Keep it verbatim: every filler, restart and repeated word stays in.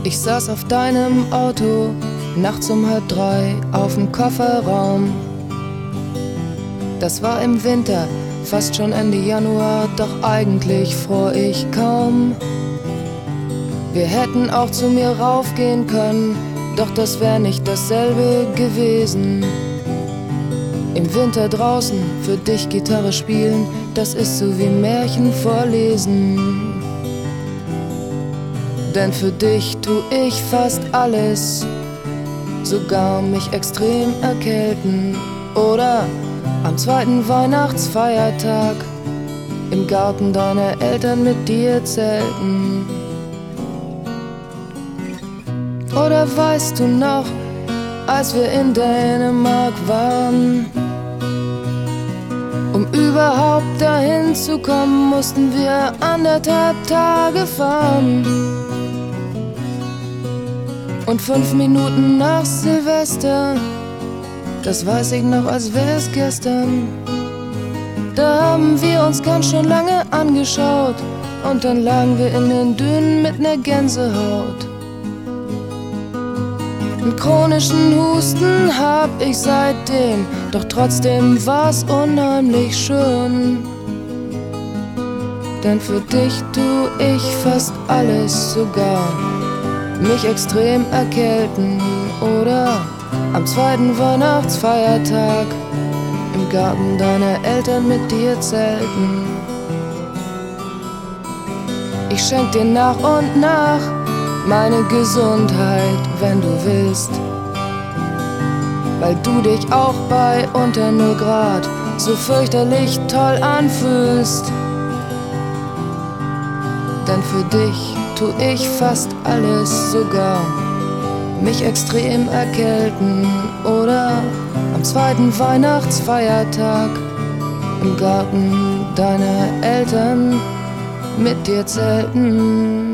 Ich saß auf deinem Auto, nachts um halb drei, auf'm Kofferraum. Das war im Winter, fast schon Ende Januar, doch eigentlich fror ich kaum. Wir hätten auch zu mir raufgehen können, doch das wär nicht dasselbe gewesen. Im Winter draußen für dich Gitarre spielen, das ist so wie Märchen vorlesen. Denn für dich tu ich fast alles, sogar mich extrem erkälten. Oder am zweiten Weihnachtsfeiertag im Garten deiner Eltern mit dir zelten. Oder weißt du noch, als wir in Dänemark waren? Um überhaupt dahin zu kommen, mussten wir anderthalb Tage fahren. Und fünf Minuten nach Silvester, das weiß ich noch, als wär's gestern, da haben wir uns ganz schön lange angeschaut und dann lagen wir in den Dünen mit ner Gänsehaut. Einen chronischen Husten hab ich seitdem, doch trotzdem war's unheimlich schön. Denn für dich tu ich fast alles, sogar mich extrem erkälten. Oder am zweiten Weihnachtsfeiertag im Garten deiner Eltern mit dir zelten. Ich schenk dir nach und nach meine Gesundheit, wenn du willst, weil du dich auch bei unter null Grad so fürchterlich toll anfühlst. Denn für dich tu ich fast alles, sogar mich extrem erkälten. Oder am zweiten Weihnachtsfeiertag im Garten deiner Eltern mit dir zelten.